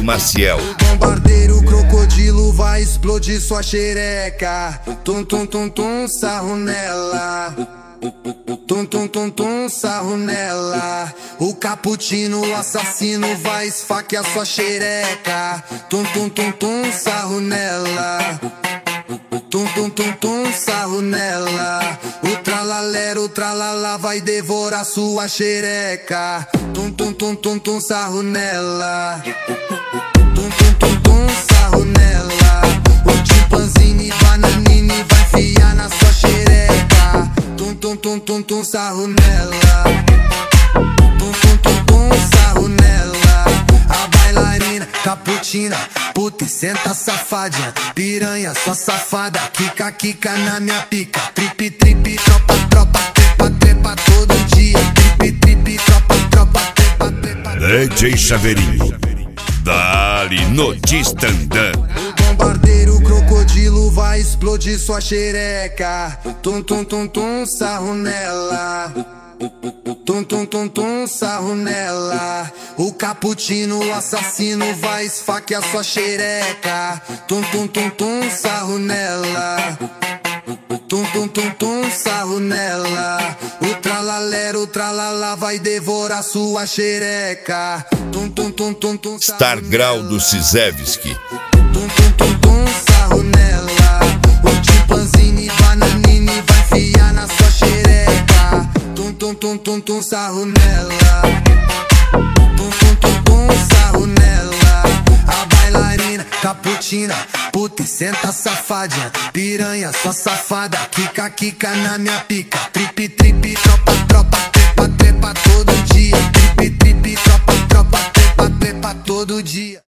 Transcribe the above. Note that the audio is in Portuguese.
Maciel. Bombardeiro, crocodilo, vai explodir sua xereca. Tum, tum, tum, tum, sarro nela. Tum, tum, tum, tum, sarro nela. O cappuccino, o assassino, vai esfaquear sua xereca. Tum, tum, tum, tum, sarro nela. Tum, tum, tum, tum, sarro nela. O tralalero, o tralalá, vai devorar sua xereca. Tum, tum, tum, tum, tum, sarro nela. Tum, tum, tum, tum, sarro nela. O chimpanzini, bananini, vai enfiar na sua xereca. Tum, tum, tum, tum, tum, sarro nela. Tum, tum, tum, tum, sarro nela. A bailarina, caputina, puta e senta safadinha. Piranha, sua safada, quica, quica na minha pica. Tripe, tripe, tropa, tropa, trepa, trepa todo dia. Tripe, tripe, tropa, tropa, trepa, trepa. DJ Chaveirinho, dali no Distandã. O bombardeiro, crocodilo, vai explodir sua xereca. Tum, tum, tum, tum, sarro nela. Tum, tum, tum, tum, sarro nela. O cappuccino, o assassino, vai esfaquear sua xereca. Tum, tum, tum, tum, sarro nela. Tum, tum, tum, tum, sarro nela. O tralalero, o tralalá, vai devorar sua xereca. Tum, tum, tum, tum, tum, Star Grau do Sizevski. Tum, tum, tum, tum, sarro nela. O chimpanzini, bananini, vai enfiar na sua xereca. Tum, tum, tum, tum, tum, sarro nela. Tum, tum, tum, tum, sarro nela. A bailarina, caputina, puta e senta safadinha. Piranha, sua safada, quica, quica na minha pica. Tripe, tripe, tropa, tropa, trepa, trepa todo dia. Tripe, tripe, tropa, tropa, trepa, trepa todo dia.